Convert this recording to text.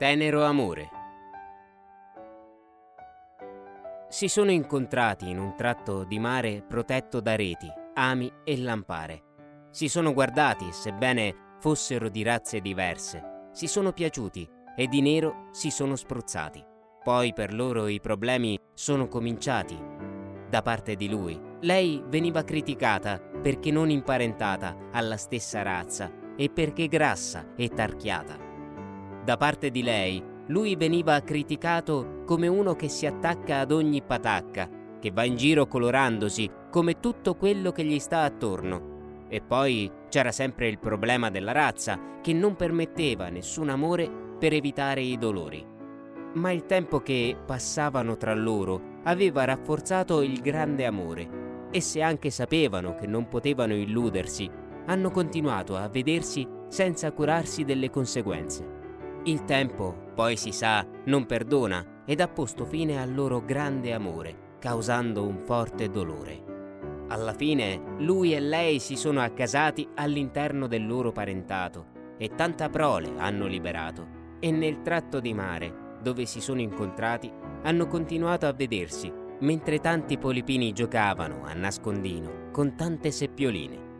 Tenero amore. Si sono incontrati in un tratto di mare protetto da reti, ami e lampare. Si sono guardati, sebbene fossero di razze diverse. Si sono piaciuti e di nero si sono spruzzati. Poi per loro i problemi sono cominciati. Da parte di lui, lei veniva criticata perché non imparentata alla stessa razza e perché grassa e tarchiata. Da parte di lei, lui veniva criticato come uno che si attacca ad ogni patacca, che va in giro colorandosi come tutto quello che gli sta attorno. E poi c'era sempre il problema della razza, che non permetteva nessun amore per evitare i dolori. Ma il tempo che passavano tra loro aveva rafforzato il grande amore, e se anche sapevano che non potevano illudersi, hanno continuato a vedersi senza curarsi delle conseguenze. Il tempo, poi si sa, non perdona ed ha posto fine al loro grande amore, causando un forte dolore. Alla fine, lui e lei si sono accasati all'interno del loro parentato e tanta prole hanno liberato. E nel tratto di mare, dove si sono incontrati, hanno continuato a vedersi, mentre tanti polipini giocavano a nascondino con tante seppioline.